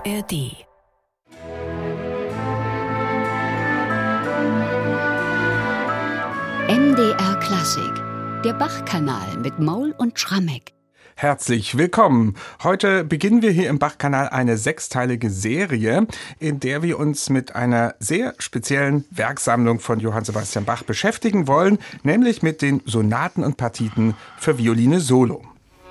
ARD. NDR Klassik, der Bach-Kanal mit Maul und Schrammeck. Herzlich willkommen. Heute beginnen wir hier im Bach-Kanal eine 6-teilige Serie, in der wir uns mit einer sehr speziellen Werksammlung von Johann Sebastian Bach beschäftigen wollen, nämlich mit den Sonaten und Partiten für Violine Solo.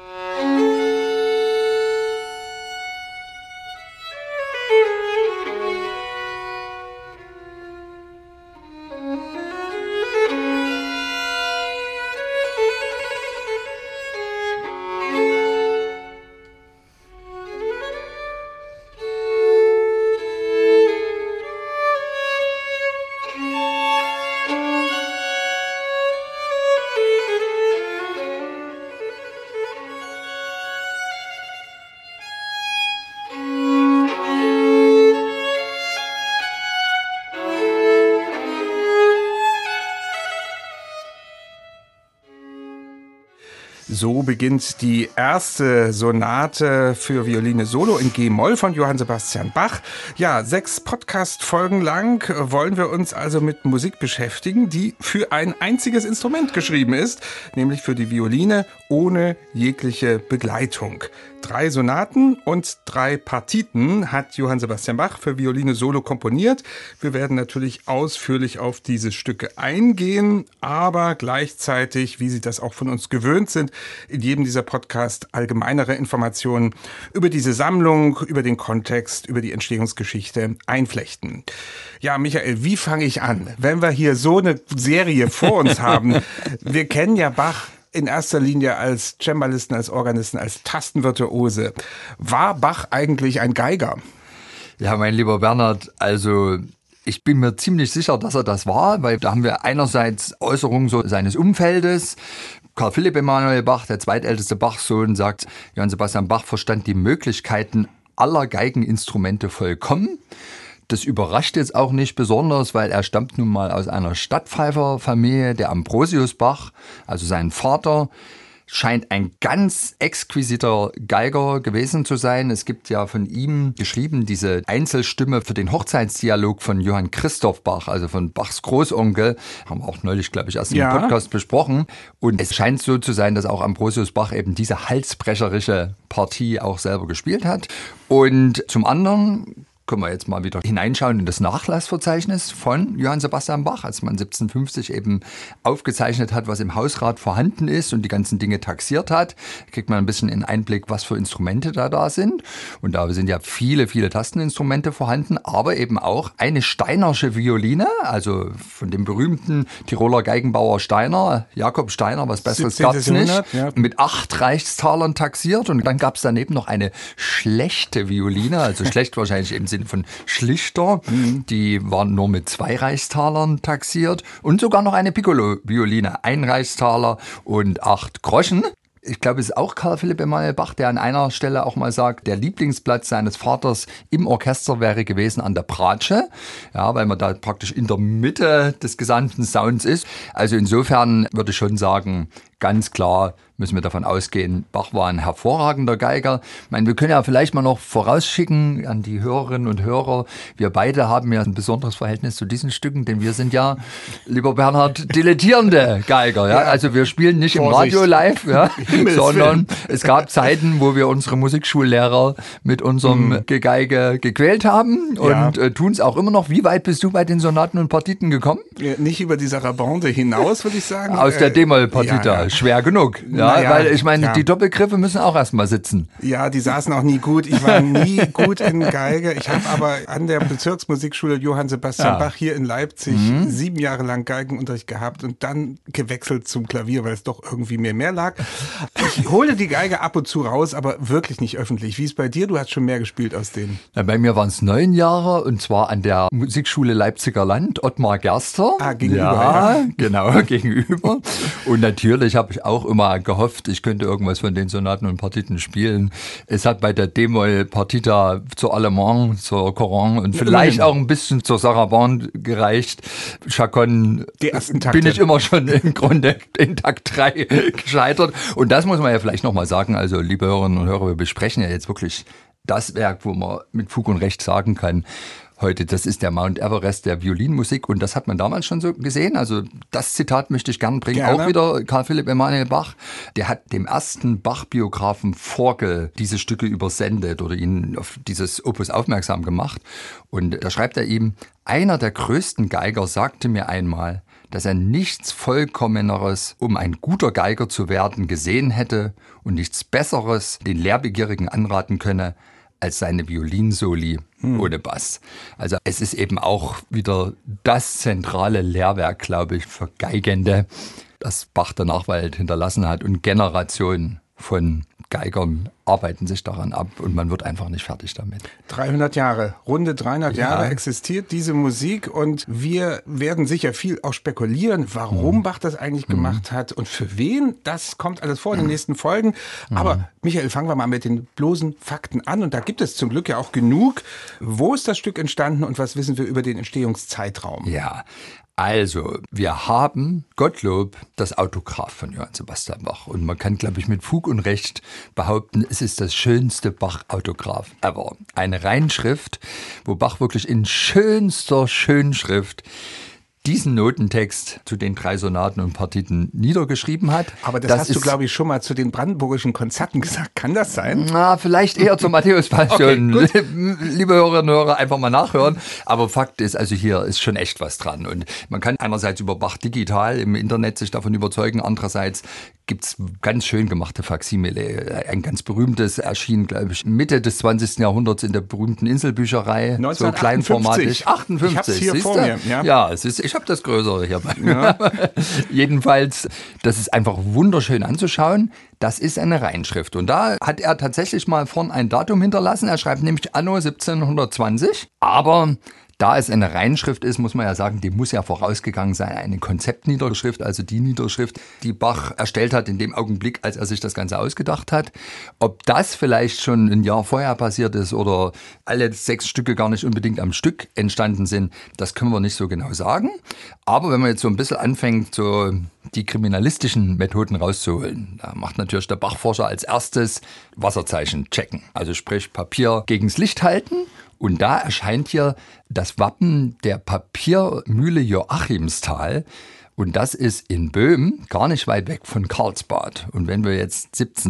So beginnt die erste Sonate für Violine Solo in G-Moll von Johann Sebastian Bach. Ja, 6 Podcast-Folgen lang wollen wir uns also mit Musik beschäftigen, die für ein einziges Instrument geschrieben ist, nämlich für die Violine ohne jegliche Begleitung. 3 Sonaten und 3 Partiten hat Johann Sebastian Bach für Violine Solo komponiert. Wir werden natürlich ausführlich auf diese Stücke eingehen, aber gleichzeitig, wie Sie das auch von uns gewöhnt sind, in jedem dieser Podcast allgemeinere Informationen über diese Sammlung, über den Kontext, über die Entstehungsgeschichte einflechten. Ja, Michael, wie fange ich an? Wenn wir hier so eine Serie vor uns haben, wir kennen ja Bach in erster Linie als Cembalisten, als Organisten, als Tastenvirtuose. War Bach eigentlich ein Geiger? Ja, mein lieber Bernhard, also ich bin mir ziemlich sicher, dass er das war, weil da haben wir einerseits Äußerungen so seines Umfeldes. Karl Philipp Emanuel Bach, der zweitälteste Bachsohn, sagt, Johann Sebastian Bach verstand die Möglichkeiten aller Geigeninstrumente vollkommen. Das überrascht jetzt auch nicht besonders, weil er stammt nun mal aus einer Stadtpfeiferfamilie. Der Ambrosius Bach, also sein Vater, scheint ein ganz exquisiter Geiger gewesen zu sein. Es gibt ja von ihm geschrieben diese Einzelstimme für den Hochzeitsdialog von Johann Christoph Bach, also von Bachs Großonkel. Haben wir auch neulich, glaube ich, erst im Podcast besprochen. Und es scheint so zu sein, dass auch Ambrosius Bach eben diese halsbrecherische Partie auch selber gespielt hat. Und zum anderen können wir jetzt mal wieder hineinschauen in das Nachlassverzeichnis von Johann Sebastian Bach, als man 1750 eben aufgezeichnet hat, was im Hausrat vorhanden ist und die ganzen Dinge taxiert hat. Da kriegt man ein bisschen einen Einblick, was für Instrumente da sind. Und da sind ja viele, viele Tasteninstrumente vorhanden, aber eben auch eine steinersche Violine, also von dem berühmten Tiroler Geigenbauer Steiner, Jakob Steiner, was Besseres gab es nicht, mit 8 Reichstalern taxiert. Und dann gab es daneben noch eine schlechte Violine, also schlecht wahrscheinlich im Sinne von schlichter. Die waren nur mit 2 Reichstalern taxiert und sogar noch eine Piccolo-Violine, 1 Reichstaler und 8 Groschen. Ich glaube, es ist auch Karl Philipp Emanuel Bach, der an einer Stelle auch mal sagt, der Lieblingsplatz seines Vaters im Orchester wäre gewesen an der Bratsche, ja, weil man da praktisch in der Mitte des gesamten Sounds ist. Also insofern würde ich schon sagen, ganz klar müssen wir davon ausgehen, Bach war ein hervorragender Geiger. Ich meine, wir können ja vielleicht mal noch vorausschicken an die Hörerinnen und Hörer, wir beide haben ja ein besonderes Verhältnis zu diesen Stücken, denn wir sind ja, lieber Bernhard, dilettierende Geiger. Ja? Also wir spielen nicht im Radio live, ja, sondern es gab Zeiten, wo wir unsere Musikschullehrer mit unserem Gegeige gequält haben und tun es auch immer noch. Wie weit bist du bei den Sonaten und Partiten gekommen? Nicht über die Sarabande hinaus, würde ich sagen. Aus der D-Moll-Partita, schwer genug. Ja, weil ich meine, die Doppelgriffe müssen auch erstmal sitzen. Ja, die saßen auch nie gut. Ich war nie gut in Geige. Ich habe aber an der Bezirksmusikschule Johann Sebastian Bach hier in Leipzig 7 Jahre lang Geigenunterricht gehabt und dann gewechselt zum Klavier, weil es doch irgendwie mir mehr lag. Ich hole die Geige ab und zu raus, aber wirklich nicht öffentlich. Wie ist bei dir? Du hast schon mehr gespielt aus denen. Ja, bei mir waren es 9 Jahre und zwar an der Musikschule Leipziger Land, Ottmar Gerster. Gegenüber. Ja, genau, gegenüber. Und natürlich habe ich auch immer gehofft, ich könnte irgendwas von den Sonaten und Partiten spielen. Es hat bei der D-Moll-Partita zur Allemand, zur Coran und vielleicht auch ein bisschen zur Sarabande gereicht. Chaconne bin ich immer schon im Grunde in Takt 3 gescheitert. Und das muss man ja vielleicht nochmal sagen. Also, liebe Hörerinnen und Hörer, wir besprechen ja jetzt wirklich das Werk, wo man mit Fug und Recht sagen kann, heute, das ist der Mount Everest der Violinmusik und das hat man damals schon so gesehen. Also das Zitat möchte ich gern bringen. Gerne. Auch wieder Karl Philipp Emanuel Bach. Der hat dem ersten Bach-Biografen Vorgel diese Stücke übersendet oder ihn auf dieses Opus aufmerksam gemacht. Und da schreibt er ihm, einer der größten Geiger sagte mir einmal, dass er nichts Vollkommeneres, um ein guter Geiger zu werden, gesehen hätte und nichts Besseres den Lehrbegierigen anraten könne, als seine Violinsoli ohne Bass. Also es ist eben auch wieder das zentrale Lehrwerk, glaube ich, für Geigende, das Bach der Nachwelt hinterlassen hat. Und Generationen von Geigern arbeiten sich daran ab und man wird einfach nicht fertig damit. 300 Jahre, runde 300 Jahre existiert diese Musik und wir werden sicher viel auch spekulieren, warum Bach das eigentlich gemacht hat und für wen. Das kommt alles vor in den nächsten Folgen. Aber Michael, fangen wir mal mit den bloßen Fakten an und da gibt es zum Glück ja auch genug. Wo ist das Stück entstanden und was wissen wir über den Entstehungszeitraum? Ja, also, wir haben, Gottlob, das Autograph von Johann Sebastian Bach. Und man kann, glaube ich, mit Fug und Recht behaupten, es ist das schönste Bach-Autograph ever. Eine Reinschrift, wo Bach wirklich in schönster Schönschrift diesen Notentext zu den 3 Sonaten und Partiten niedergeschrieben hat. Aber das hast du, glaube ich, schon mal zu den brandenburgischen Konzerten gesagt. Kann das sein? Na, vielleicht eher zur Matthäus-Passion. Okay, liebe Hörerinnen und Hörer, einfach mal nachhören. Aber Fakt ist, also hier ist schon echt was dran. Und man kann einerseits über Bach digital im Internet sich davon überzeugen, andererseits gibt's ganz schön gemachte Faksimile. Ein ganz berühmtes erschien, glaube ich, Mitte des 20. Jahrhunderts in der berühmten Inselbücherei. 1958. So kleinformatig. 58, ich hab's hier vor mir. Ja, ich habe das Größere hier bei mir. Ja. Jedenfalls, das ist einfach wunderschön anzuschauen. Das ist eine Reinschrift. Und da hat er tatsächlich mal vorn ein Datum hinterlassen. Er schreibt nämlich anno 1720. Aber da es eine Reinschrift ist, muss man ja sagen, dem muss ja vorausgegangen sein, eine Konzeptniederschrift, also die Niederschrift, die Bach erstellt hat in dem Augenblick, als er sich das Ganze ausgedacht hat. Ob das vielleicht schon ein Jahr vorher passiert ist oder alle 6 Stücke gar nicht unbedingt am Stück entstanden sind, das können wir nicht so genau sagen. Aber wenn man jetzt so ein bisschen anfängt, so die kriminalistischen Methoden rauszuholen, da macht natürlich der Bachforscher als erstes Wasserzeichen checken. Also sprich Papier gegens Licht halten. Und da erscheint hier das Wappen der Papiermühle Joachimsthal. Und das ist in Böhmen, gar nicht weit weg von Karlsbad. Und wenn wir jetzt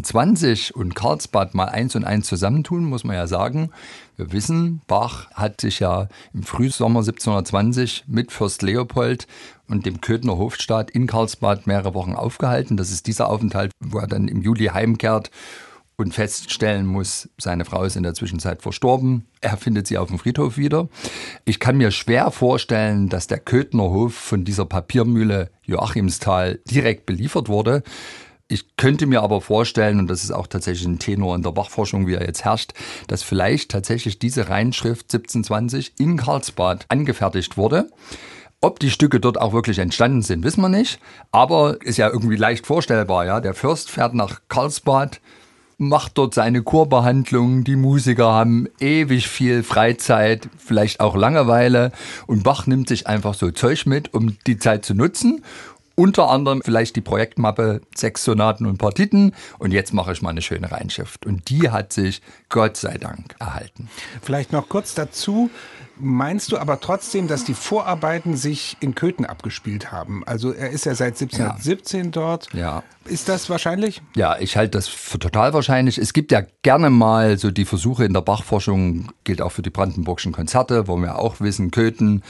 1720 und Karlsbad mal 1 und 1 zusammentun, muss man ja sagen, wir wissen, Bach hat sich ja im Frühsommer 1720 mit Fürst Leopold und dem Köthener Hofstaat in Karlsbad mehrere Wochen aufgehalten. Das ist dieser Aufenthalt, wo er dann im Juli heimkehrt und feststellen muss, seine Frau ist in der Zwischenzeit verstorben. Er findet sie auf dem Friedhof wieder. Ich kann mir schwer vorstellen, dass der Köthener Hof von dieser Papiermühle Joachimsthal direkt beliefert wurde. Ich könnte mir aber vorstellen, und das ist auch tatsächlich ein Tenor in der Bachforschung, wie er jetzt herrscht, dass vielleicht tatsächlich diese Reinschrift 1720 in Karlsbad angefertigt wurde. Ob die Stücke dort auch wirklich entstanden sind, wissen wir nicht. Aber ist ja irgendwie leicht vorstellbar. Ja? Der Fürst fährt nach Karlsbad, macht dort seine Chorbehandlung, die Musiker haben ewig viel Freizeit, vielleicht auch Langeweile und Bach nimmt sich einfach so Zeug mit, um die Zeit zu nutzen. Unter anderem vielleicht die Projektmappe 6 Sonaten und Partiten und jetzt mache ich mal eine schöne Reinschrift. Und die hat sich Gott sei Dank erhalten. Vielleicht noch kurz dazu. Meinst du aber trotzdem, dass die Vorarbeiten sich in Köthen abgespielt haben? Also er ist ja seit 1717 dort. Ja. Ist das wahrscheinlich? Ja, ich halte das für total wahrscheinlich. Es gibt ja gerne mal so die Versuche in der Bachforschung, gilt auch für die brandenburgischen Konzerte, wo wir auch wissen, Köthen,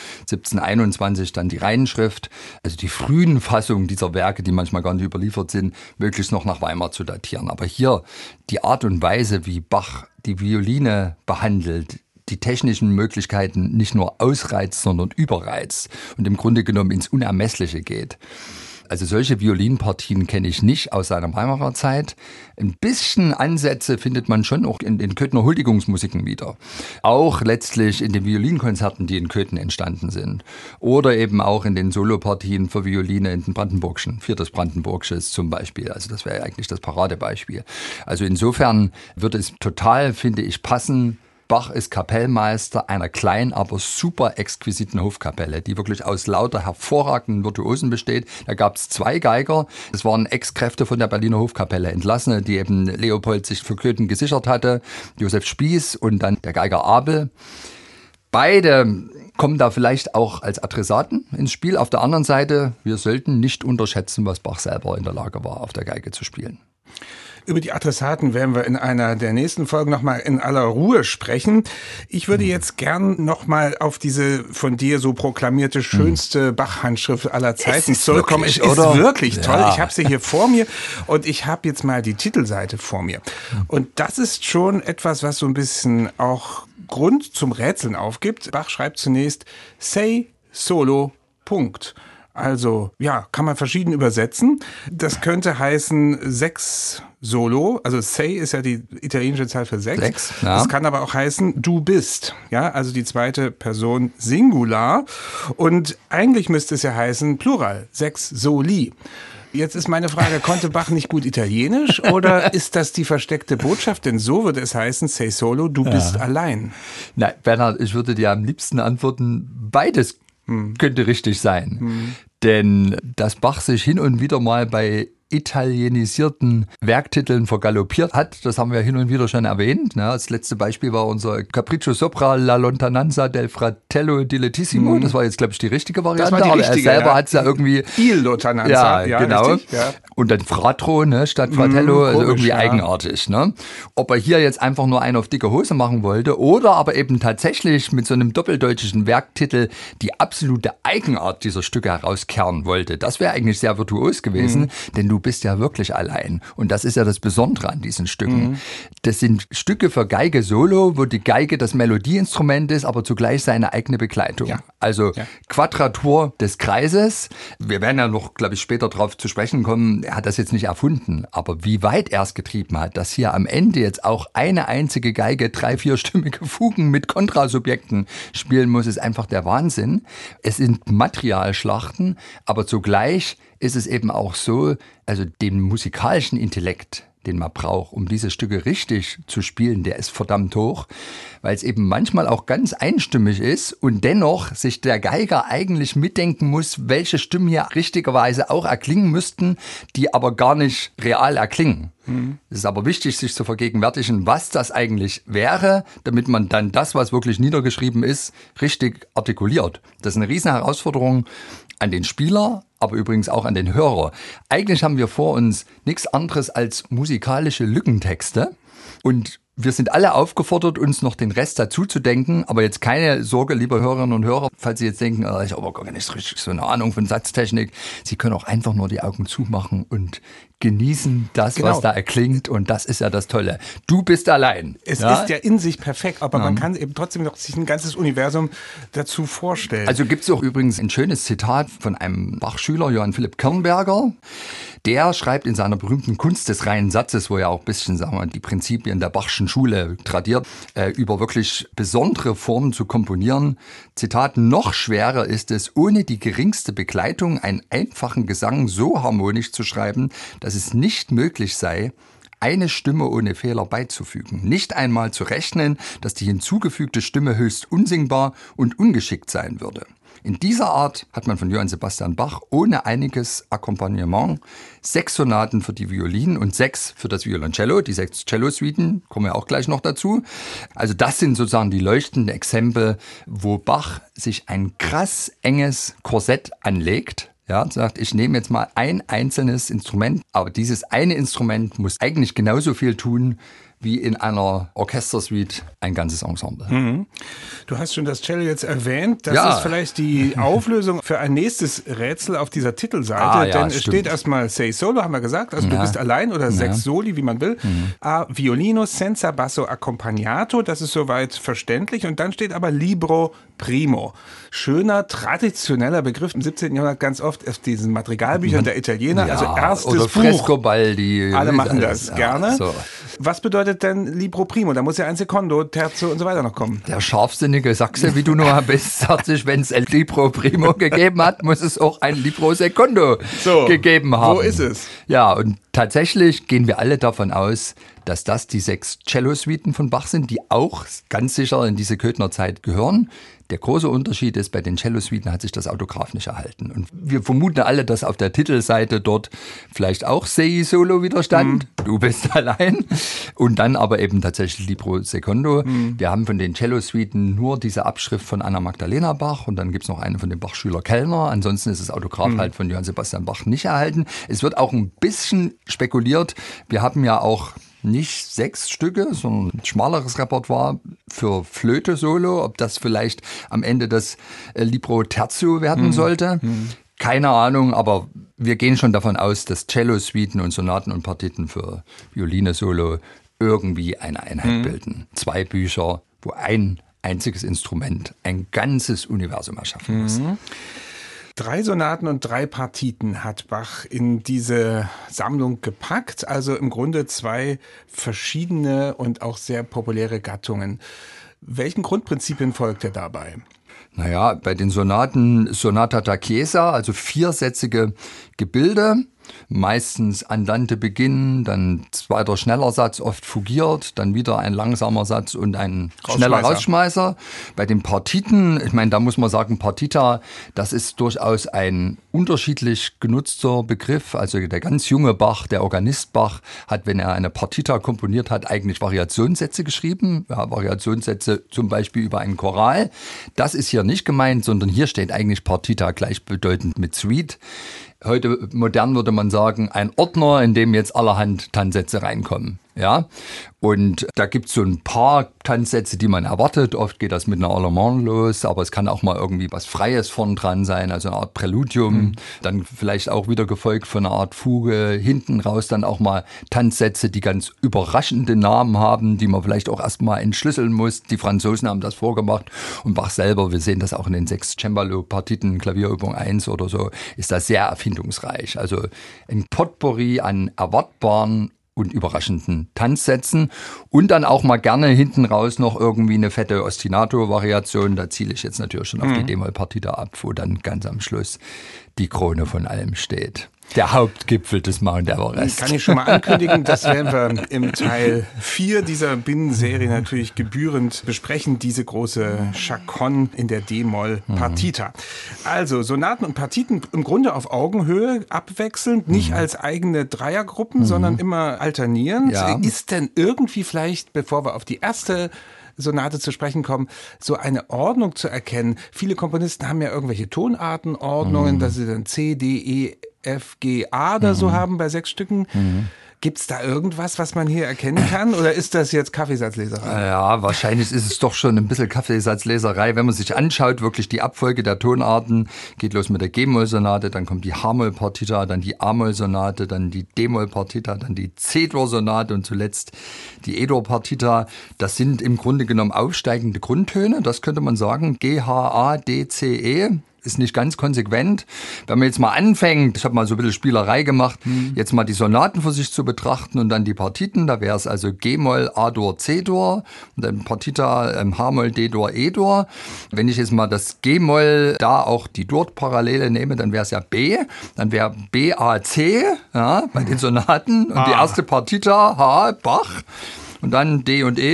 1721 dann die Reinschrift. Also die frühen Fassungen dieser Werke, die manchmal gar nicht überliefert sind, möglichst noch nach Weimar zu datieren. Aber hier die Art und Weise, wie Bach die Violine behandelt, die technischen Möglichkeiten nicht nur ausreizt, sondern überreizt und im Grunde genommen ins Unermessliche geht. Also solche Violinpartien kenne ich nicht aus seiner Weimarer Zeit. Ein bisschen Ansätze findet man schon auch in den Köthener Huldigungsmusiken wieder. Auch letztlich in den Violinkonzerten, die in Köthen entstanden sind. Oder eben auch in den Solopartien für Violine in den Brandenburgischen, Viertes Brandenburgisches zum Beispiel. Also das wäre eigentlich das Paradebeispiel. Also insofern wird es total, finde ich, passen, Bach ist Kapellmeister einer kleinen, aber super exquisiten Hofkapelle, die wirklich aus lauter hervorragenden Virtuosen besteht. Da gab es 2 Geiger. Das waren Ex-Kräfte von der Berliner Hofkapelle, Entlassene, die eben Leopold sich für Köthen gesichert hatte. Josef Spieß und dann der Geiger Abel. Beide kommen da vielleicht auch als Adressaten ins Spiel. Auf der anderen Seite, wir sollten nicht unterschätzen, was Bach selber in der Lage war, auf der Geige zu spielen. Über die Adressaten werden wir in einer der nächsten Folgen nochmal in aller Ruhe sprechen. Ich würde jetzt gern nochmal auf diese von dir so proklamierte schönste Bach-Handschrift aller Zeiten zurückkommen. Es ist wirklich toll. Ja. Ich habe sie hier vor mir und ich habe jetzt mal die Titelseite vor mir. Und das ist schon etwas, was so ein bisschen auch Grund zum Rätseln aufgibt. Bach schreibt zunächst Sei solo, Punkt. Also, ja, kann man verschieden übersetzen. Das könnte heißen 6 Solo, also sei ist ja die italienische Zahl für 6. Ja. Das kann aber auch heißen du bist, ja, also die zweite Person Singular. Und eigentlich müsste es ja heißen Plural, 6 Soli. Jetzt ist meine Frage, konnte Bach nicht gut Italienisch oder ist das die versteckte Botschaft? Denn so würde es heißen, sei solo, du bist allein. Nein, Bernhard, ich würde dir am liebsten antworten, beides könnte richtig sein. Denn dass Bach sich hin und wieder mal bei italienisierten Werktiteln vergaloppiert hat, das haben wir hin und wieder schon erwähnt. Das letzte Beispiel war unser Capriccio sopra la lontananza del fratello dilettissimo. Das war jetzt, glaube ich, die richtige Variante. Das war die richtige, aber er selber hat es ja irgendwie... Il lontananza. Ja, genau. Richtig, ja. Und dann Fratro, statt Fratello, also irgendwie eigenartig. Ob er hier jetzt einfach nur einen auf dicke Hose machen wollte oder aber eben tatsächlich mit so einem doppeldeutschen Werktitel die absolute Eigenart dieser Stücke herauskehren wollte, das wäre eigentlich sehr virtuos gewesen, denn du bist ja wirklich allein. Und das ist ja das Besondere an diesen Stücken. Das sind Stücke für Geige solo, wo die Geige das Melodieinstrument ist, aber zugleich seine eigene Begleitung. Ja. Also Quadratur des Kreises. Wir werden ja noch, glaube ich, später darauf zu sprechen kommen, er hat das jetzt nicht erfunden, aber wie weit er es getrieben hat, dass hier am Ende jetzt auch eine einzige Geige 3-, 4-stimmige Fugen mit Kontrasubjekten spielen muss, ist einfach der Wahnsinn. Es sind Materialschlachten, aber zugleich ist es eben auch so, also den musikalischen Intellekt, den man braucht, um diese Stücke richtig zu spielen, der ist verdammt hoch, weil es eben manchmal auch ganz einstimmig ist und dennoch sich der Geiger eigentlich mitdenken muss, welche Stimmen hier richtigerweise auch erklingen müssten, die aber gar nicht real erklingen. Es ist aber wichtig, sich zu vergegenwärtigen, was das eigentlich wäre, damit man dann das, was wirklich niedergeschrieben ist, richtig artikuliert. Das ist eine riesen Herausforderung an den Spieler, aber übrigens auch an den Hörer. Eigentlich haben wir vor uns nichts anderes als musikalische Lückentexte und wir sind alle aufgefordert, uns noch den Rest dazu zu denken, aber jetzt keine Sorge, liebe Hörerinnen und Hörer, falls Sie jetzt denken, ich habe aber gar nicht richtig so eine Ahnung von Satztechnik. Sie können auch einfach nur die Augen zumachen und genießen das, was da erklingt, und das ist ja das Tolle. Du bist allein. Es ist ja in sich perfekt, aber man kann eben trotzdem noch sich ein ganzes Universum dazu vorstellen. Also gibt es auch übrigens ein schönes Zitat von einem Bach-Schüler, Johann Philipp Kirnberger. Der schreibt in seiner berühmten Kunst des reinen Satzes, wo er auch ein bisschen, sagen wir, die Prinzipien der Bachschen Schule tradiert, über wirklich besondere Formen zu komponieren. Zitat: Noch schwerer ist es, ohne die geringste Begleitung einen einfachen Gesang so harmonisch zu schreiben, dass es nicht möglich sei, eine Stimme ohne Fehler beizufügen. Nicht einmal zu rechnen, dass die hinzugefügte Stimme höchst unsingbar und ungeschickt sein würde. In dieser Art hat man von Johann Sebastian Bach ohne einiges Akkompagnement 6 Sonaten für die Violinen und 6 für das Violoncello. Die 6 Cello-Suiten kommen ja auch gleich noch dazu. Also das sind sozusagen die leuchtenden Exempel, wo Bach sich ein krass enges Korsett anlegt. Ja, sagt, ich nehme jetzt mal ein einzelnes Instrument, aber dieses eine Instrument muss eigentlich genauso viel tun, wie in einer Orchestersuite ein ganzes Ensemble. Du hast schon das Cello jetzt erwähnt. Das ist vielleicht die Auflösung für ein nächstes Rätsel auf dieser Titelseite. Denn es steht erstmal Sei solo, haben wir gesagt. Also du bist allein oder 6 Soli, wie man will. A Violino senza basso accompagnato. Das ist soweit verständlich. Und dann steht aber Libro primo. Schöner, traditioneller Begriff im 17. Jahrhundert ganz oft auf diesen Madrigalbüchern der Italiener. Also erstes oder Buch. Frescobaldi. Alle machen das gerne. So. Was bedeutet denn Libro primo? Da muss ja ein Secondo, Terzo und so weiter noch kommen. Der scharfsinnige Sachse, wie du nur bist, sagt sich, wenn es ein Libro primo gegeben hat, muss es auch ein Libro secondo gegeben haben. Wo ist es? Ja, und Tatsächlich gehen wir alle davon aus, dass das die 6 Cello-Suiten von Bach sind, die auch ganz sicher in diese Köthner Zeit gehören. Der große Unterschied ist, bei den Cello-Suiten hat sich das Autograph nicht erhalten. Und wir vermuten alle, dass auf der Titelseite dort vielleicht auch Sei Solo wieder stand. Du bist allein. Und dann aber eben tatsächlich Libro Secondo. Wir haben von den Cello-Suiten nur diese Abschrift von Anna Magdalena Bach und dann gibt es noch eine von dem Bach-Schüler Kellner. Ansonsten ist das Autograph halt von Johann Sebastian Bach nicht erhalten. Es wird auch ein bisschen spekuliert. Wir haben ja auch nicht 6 Stücke, sondern ein schmaleres Repertoire für Flöte Solo, ob das vielleicht am Ende das Libro Terzo werden sollte. Keine Ahnung, aber wir gehen schon davon aus, dass Cello-Suiten und Sonaten und Partiten für Violine Solo irgendwie eine Einheit bilden. 2 Bücher, wo ein einziges Instrument ein ganzes Universum erschaffen muss. 3 Sonaten und 3 Partiten hat Bach in diese Sammlung gepackt. Also im Grunde 2 verschiedene und auch sehr populäre Gattungen. Welchen Grundprinzipien folgt er dabei? Naja, bei den Sonaten Sonata da Chiesa, also 4sätzige Gebilde, meistens Andante Beginn, dann zweiter schneller Satz, oft fugiert, dann wieder ein langsamer Satz und ein schneller Rausschmeißer. Bei den Partiten, ich meine, da muss man sagen, Partita, das ist durchaus ein unterschiedlich genutzter Begriff. Also der ganz junge Bach, der Organist Bach, hat, wenn er eine Partita komponiert hat, eigentlich Variationssätze geschrieben. Ja, Variationssätze zum Beispiel über einen Choral. Das ist hier nicht gemeint, sondern hier steht eigentlich Partita gleichbedeutend mit Suite. Heute modern würde man sagen, ein Ordner, in dem jetzt allerhand Tanzsätze reinkommen. Ja, und da gibt es so ein paar Tanzsätze, die man erwartet. Oft geht das mit einer Allemande los, aber es kann auch mal irgendwie was Freies vorn dran sein, also eine Art Präludium. Dann vielleicht auch wieder gefolgt von einer Art Fuge. Hinten raus dann auch mal Tanzsätze, die ganz überraschende Namen haben, die man vielleicht auch erstmal entschlüsseln muss. Die Franzosen haben das vorgemacht und Bach selber, wir sehen das auch in den 6 Cembalo-Partiten, Klavierübung 1 oder so, ist das sehr erfindungsreich. Also ein Potpourri an erwartbaren und überraschenden Tanzsätzen und dann auch mal gerne hinten raus noch irgendwie eine fette Ostinato-Variation. Da ziele ich jetzt natürlich schon auf die D-Moll-Partita ab, wo dann ganz am Schluss die Krone von allem steht. Der Hauptgipfel des Mount Everest. Kann ich schon mal ankündigen, das werden wir im Teil 4 dieser Binnenserie natürlich gebührend besprechen, diese große Chaconne in der D-Moll-Partita. Also Sonaten und Partiten im Grunde auf Augenhöhe, abwechselnd, nicht als eigene Dreiergruppen, sondern immer alternierend. Ja. Ist denn irgendwie vielleicht, bevor wir auf die erste Sonate zu sprechen kommen, so eine Ordnung zu erkennen? Viele Komponisten haben ja irgendwelche Tonartenordnungen, dass sie dann C, D, E, F, G, A oder so haben bei 6 Stücken. Gibt es da irgendwas, was man hier erkennen kann? Oder ist das jetzt Kaffeesatzleserei? Ja, wahrscheinlich ist es doch schon ein bisschen Kaffeesatzleserei. Wenn man sich anschaut, wirklich die Abfolge der Tonarten, geht los mit der G-Moll-Sonate, dann kommt die H-Moll-Partita, dann die A-Moll-Sonate, dann die D-Moll-Partita, dann die C-Dur-Sonate und zuletzt die E-Dur-Partita. Das sind im Grunde genommen aufsteigende Grundtöne. Das könnte man sagen. G, H, A, D, C, E. Ist nicht ganz konsequent. Wenn man jetzt mal anfängt, ich habe mal so ein bisschen Spielerei gemacht, jetzt mal die Sonaten für sich zu betrachten und dann die Partiten, da wäre es also G-Moll, A-Dur, C-Dur und dann Partita H-Moll, D-Dur, E-Dur. Wenn ich jetzt mal das G-Moll da auch die Dur-Parallele nehme, dann wäre es ja B, dann wäre B-A-C, ja, bei den Sonaten und die erste Partita H, Bach. Und dann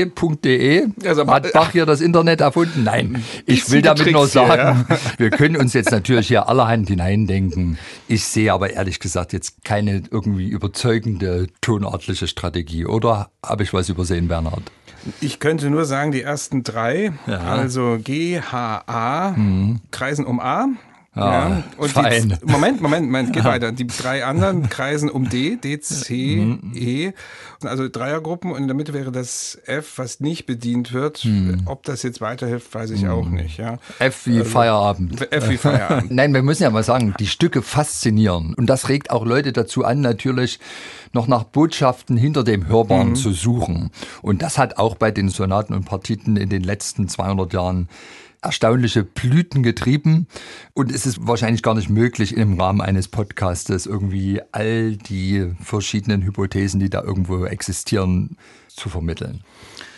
d&e.de. Also hat Bach hier das Internet erfunden? Nein, ich will damit nur sagen, wir können uns jetzt natürlich hier allerhand hineindenken. Ich sehe aber ehrlich gesagt jetzt keine irgendwie überzeugende tonartliche Strategie. Oder habe ich was übersehen, Bernhard? Ich könnte nur sagen, die ersten 3, also G, H, A, kreisen um A. Ja, und fein. Moment, geht weiter. Die 3 anderen kreisen um D, D, C, E. Also Dreiergruppen und in der Mitte wäre das F, was nicht bedient wird. Ob das jetzt weiterhilft, weiß ich auch nicht. Ja. F wie Feierabend. F wie Feierabend. Nein, wir müssen ja mal sagen, die Stücke faszinieren. Und das regt auch Leute dazu an, natürlich noch nach Botschaften hinter dem Hörbaren zu suchen. Und das hat auch bei den Sonaten und Partiten in den letzten 200 Jahren erstaunliche Blüten getrieben und es ist wahrscheinlich gar nicht möglich, im Rahmen eines Podcastes irgendwie all die verschiedenen Hypothesen, die da irgendwo existieren, zu vermitteln.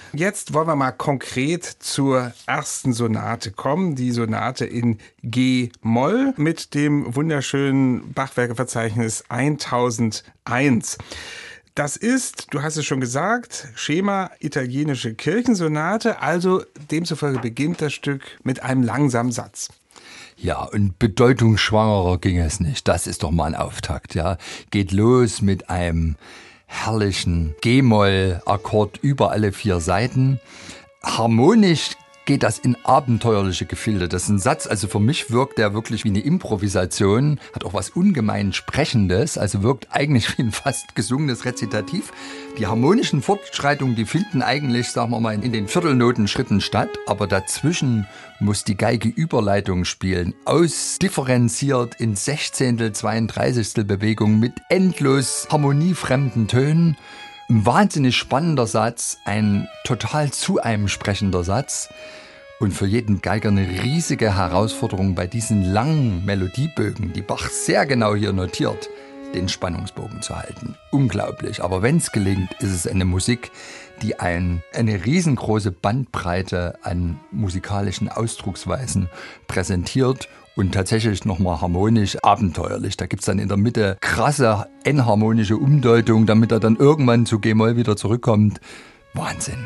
Jetzt wollen wir mal konkret zur ersten Sonate kommen. Die Sonate in G-Moll mit dem wunderschönen Bachwerkeverzeichnis 1001. Das ist, du hast es schon gesagt, Schema italienische Kirchensonate, also demzufolge beginnt das Stück mit einem langsamen Satz. Ja, und bedeutungsschwangerer ging es nicht. Das ist doch mal ein Auftakt, ja. Geht los mit einem herrlichen G-Moll-Akkord über alle 4 Seiten. Harmonisch geht das in abenteuerliche Gefilde. Das ist ein Satz, also für mich wirkt der wirklich wie eine Improvisation, hat auch was ungemein Sprechendes, also wirkt eigentlich wie ein fast gesungenes Rezitativ. Die harmonischen Fortschreitungen, die finden eigentlich, sagen wir mal, in den Viertelnotenschritten statt, aber dazwischen muss die Geige Überleitung spielen, ausdifferenziert in 16., 32. Bewegung mit endlos harmoniefremden Tönen. Ein wahnsinnig spannender Satz, ein total zu einem sprechender Satz und für jeden Geiger eine riesige Herausforderung bei diesen langen Melodiebögen, die Bach sehr genau hier notiert, den Spannungsbogen zu halten. Unglaublich, aber wenn es gelingt, ist es eine Musik, die eine riesengroße Bandbreite an musikalischen Ausdrucksweisen präsentiert und tatsächlich nochmal harmonisch abenteuerlich. Da gibt's dann in der Mitte krasse enharmonische Umdeutung, damit er dann irgendwann zu G-Moll wieder zurückkommt. Wahnsinn.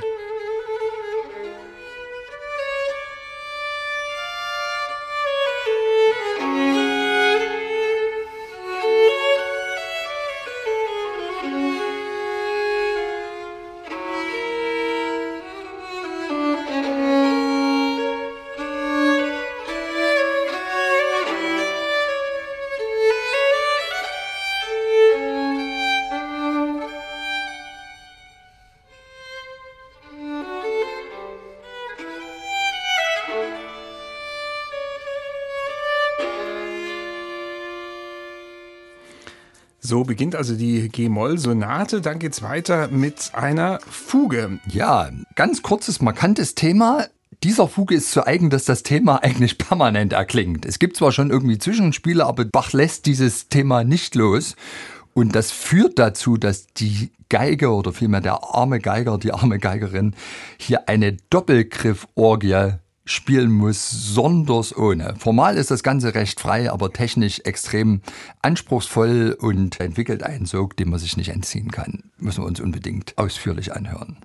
So beginnt also die G-Moll-Sonate. Dann geht's weiter mit einer Fuge. Ja, ganz kurzes, markantes Thema. Dieser Fuge ist so eigen, dass das Thema eigentlich permanent erklingt. Es gibt zwar schon irgendwie Zwischenspiele, aber Bach lässt dieses Thema nicht los. Und das führt dazu, dass die Geige oder vielmehr der arme Geiger, die arme Geigerin hier eine Doppelgrifforgie spielen muss, sonders ohne. Formal ist das Ganze recht frei, aber technisch extrem anspruchsvoll und entwickelt einen Sog, dem man sich nicht entziehen kann. Müssen wir uns unbedingt ausführlich anhören.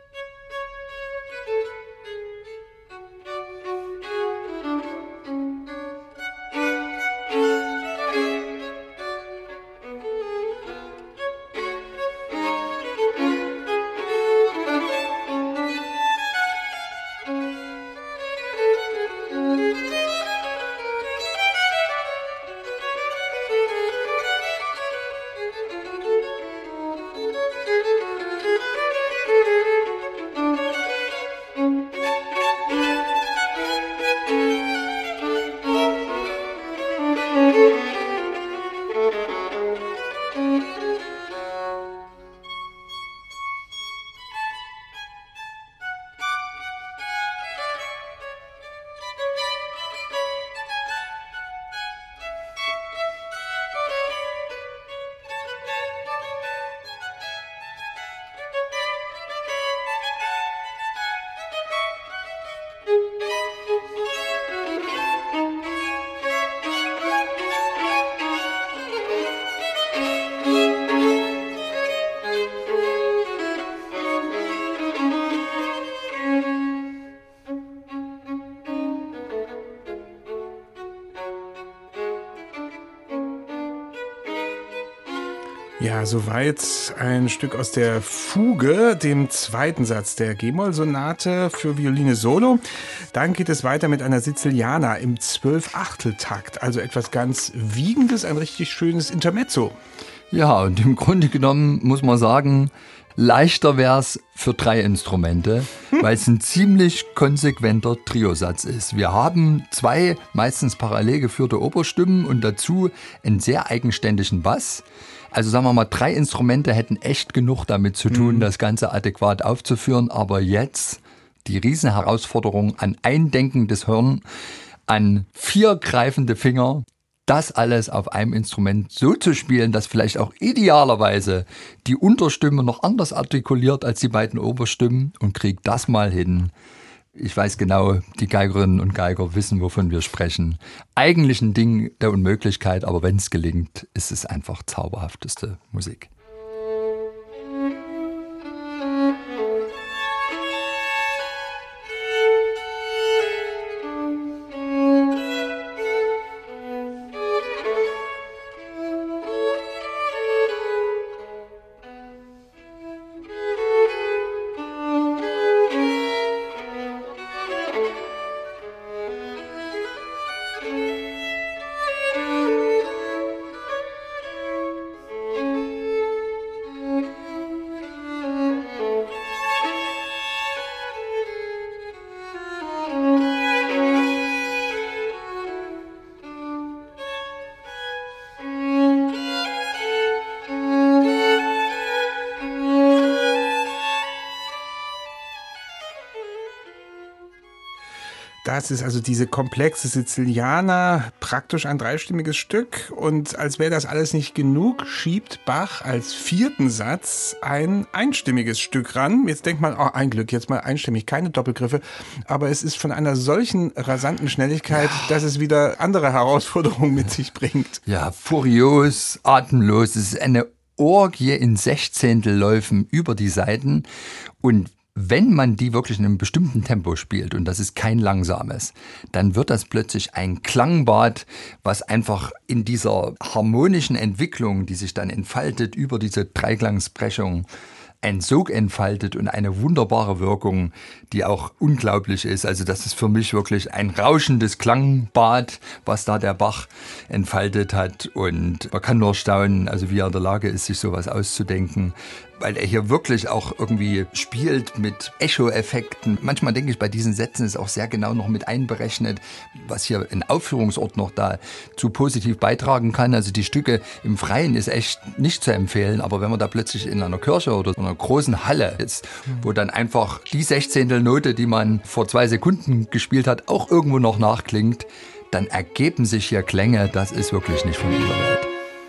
Ja, soweit ein Stück aus der Fuge, dem zweiten Satz der G-Moll-Sonate für Violine Solo. Dann geht es weiter mit einer Siziliana im 12/8-Takt, also etwas ganz Wiegendes, ein richtig schönes Intermezzo. Ja, und im Grunde genommen muss man sagen, leichter wär's für 3 Instrumente, weil es ein ziemlich konsequenter Triosatz ist. Wir haben 2 meistens parallel geführte Oberstimmen und dazu einen sehr eigenständigen Bass. Also sagen wir mal, 3 Instrumente hätten echt genug damit zu tun, das Ganze adäquat aufzuführen. Aber jetzt die Riesenherausforderung an ein denkendes Hirn, an 4 greifende Finger, das alles auf einem Instrument so zu spielen, dass vielleicht auch idealerweise die Unterstimme noch anders artikuliert als die beiden Oberstimmen und kriegt das mal hin. Ich weiß genau, die Geigerinnen und Geiger wissen, wovon wir sprechen. Eigentlich ein Ding der Unmöglichkeit, aber wenn es gelingt, ist es einfach zauberhafteste Musik. Das ist also diese komplexe Sizilianer, praktisch ein dreistimmiges Stück. Und als wäre das alles nicht genug, schiebt Bach als vierten Satz ein einstimmiges Stück ran. Jetzt denkt man, oh, ein Glück, jetzt mal einstimmig, keine Doppelgriffe. Aber es ist von einer solchen rasanten Schnelligkeit, dass es wieder andere Herausforderungen mit sich bringt. Ja, furios, atemlos. Es ist eine Orgie in Sechzehntelläufen über die Saiten. Und wenn man die wirklich in einem bestimmten Tempo spielt, und das ist kein langsames, dann wird das plötzlich ein Klangbad, was einfach in dieser harmonischen Entwicklung, die sich dann entfaltet über diese Dreiklangsbrechung, einen Sog entfaltet und eine wunderbare Wirkung, die auch unglaublich ist. Also das ist für mich wirklich ein rauschendes Klangbad, was da der Bach entfaltet hat. Und man kann nur staunen, also wie er in der Lage ist, sich sowas auszudenken, weil er hier wirklich auch irgendwie spielt mit Echo-Effekten. Manchmal denke ich, bei diesen Sätzen ist auch sehr genau noch mit einberechnet, was hier ein Aufführungsort noch dazu positiv beitragen kann. Also die Stücke im Freien ist echt nicht zu empfehlen, aber wenn man da plötzlich in einer Kirche oder in einer großen Halle ist, wo dann einfach die Sechzehntelnote, die man vor 2 Sekunden gespielt hat, auch irgendwo noch nachklingt, dann ergeben sich hier Klänge, das ist wirklich nicht von dieser Welt.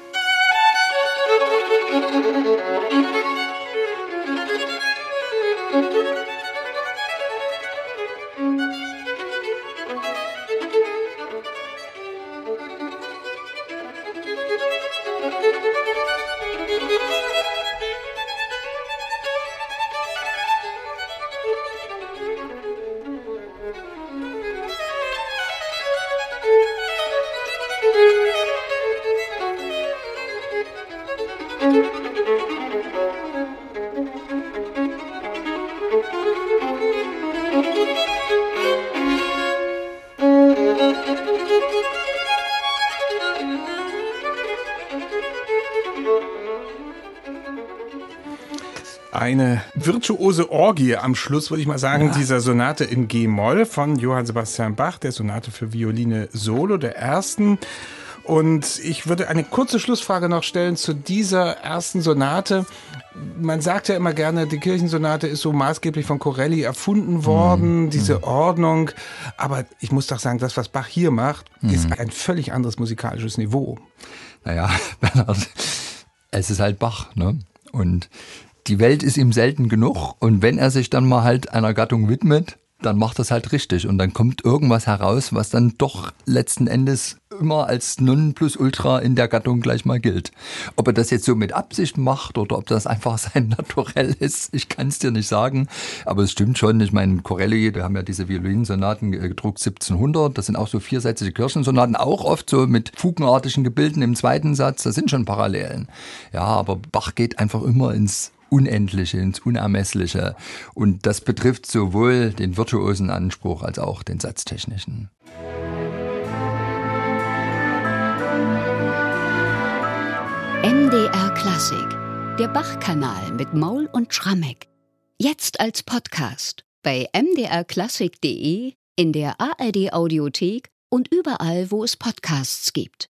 Eine virtuose Orgie am Schluss, würde ich mal sagen, dieser Sonate in G-Moll von Johann Sebastian Bach, der Sonate für Violine Solo, der ersten. Und ich würde eine kurze Schlussfrage noch stellen zu dieser ersten Sonate. Man sagt ja immer gerne, die Kirchensonate ist so maßgeblich von Corelli erfunden worden, diese Ordnung. Aber ich muss doch sagen, das, was Bach hier macht, ist ein völlig anderes musikalisches Niveau. Naja, Bernhard, es ist halt Bach, ne? Und die Welt ist ihm selten genug. Und wenn er sich dann mal halt einer Gattung widmet, dann macht das halt richtig. Und dann kommt irgendwas heraus, was dann doch letzten Endes immer als Nonplusultra in der Gattung gleich mal gilt. Ob er das jetzt so mit Absicht macht oder ob das einfach sein Naturell ist, ich kann es dir nicht sagen. Aber es stimmt schon, ich meine, Corelli, wir haben ja diese Violinsonaten gedruckt 1700, das sind auch so viersätzige Kirchensonaten, auch oft so mit fugenartigen Gebilden im zweiten Satz, das sind schon Parallelen. Ja, aber Bach geht einfach immer ins Unendliche, ins Unermessliche. Und das betrifft sowohl den virtuosen Anspruch als auch den satztechnischen. MDR Klassik, der Bach-Kanal mit Maul und Schrammeck. Jetzt als Podcast bei mdrklassik.de, in der ARD Audiothek und überall, wo es Podcasts gibt.